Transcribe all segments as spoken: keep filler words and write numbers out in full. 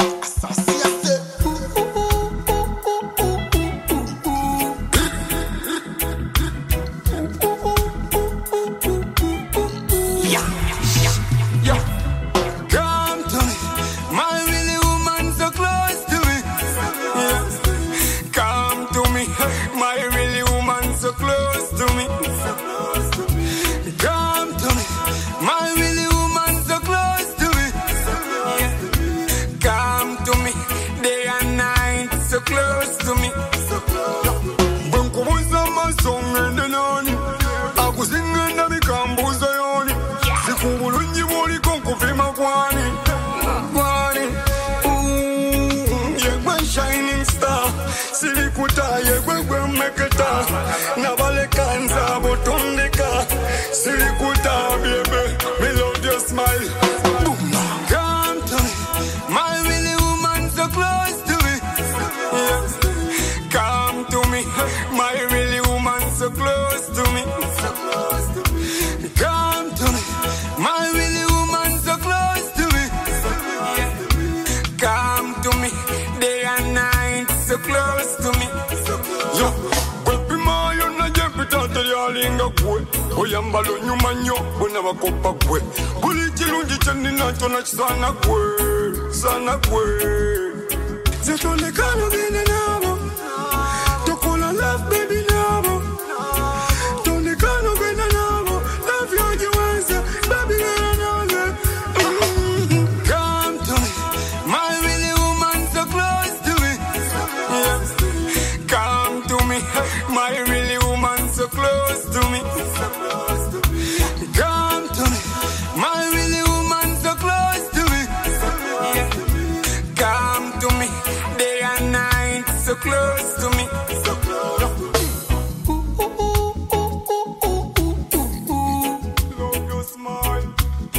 Oyambalo nyuma nyo bona bakopa kwe buli chilungi chani nacho na sana kwe sana kwe zetolekano gene nabo tokola love baby nabo tolekano gene nabo love you jiwanza baby nabo come to me my really woman so close to me yes. Come to me my really woman so close to me. Come to me, my really woman so close to me. Come to me, day and night so close to me. Love your smile.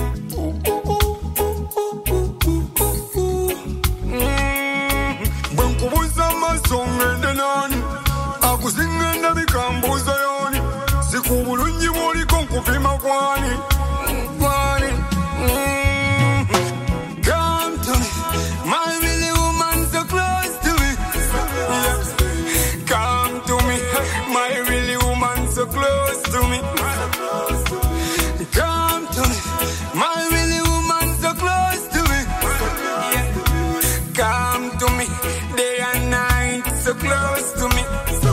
When kubuza masonge denani, akusinga na bikambuza yoni. Sikubulunji woli konkufima kwani kwani mm. Come to me, my really woman so close to me yes. Come to me, my really woman so close to me. Come to me, my really woman so close to me yes. Come to me, day and night so close to me.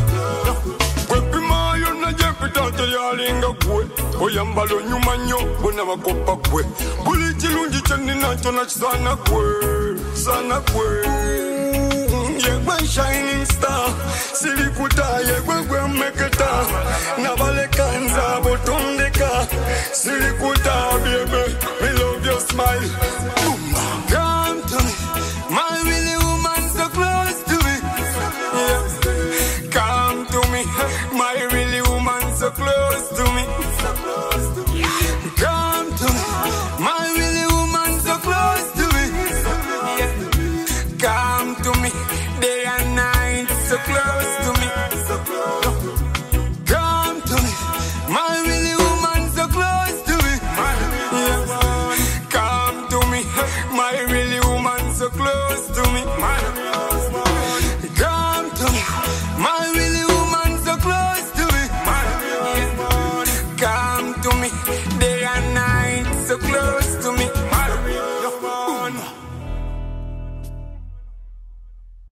Oyambalo nyuma nyo bona bakopa kwe buli chilungi chani nacho na sana kwe sana kwe yegwe shining star silikuta yegwe meketa na bale kanza botondeka silikuta baby me love your smile. Come to me my really woman so close to me yes. Come to me my really woman so close to me. Come to me, my really woman so close to me. Come to me, day and night so close to me. Come to me, my really woman so close to me. Come to me, my really woman so close to me.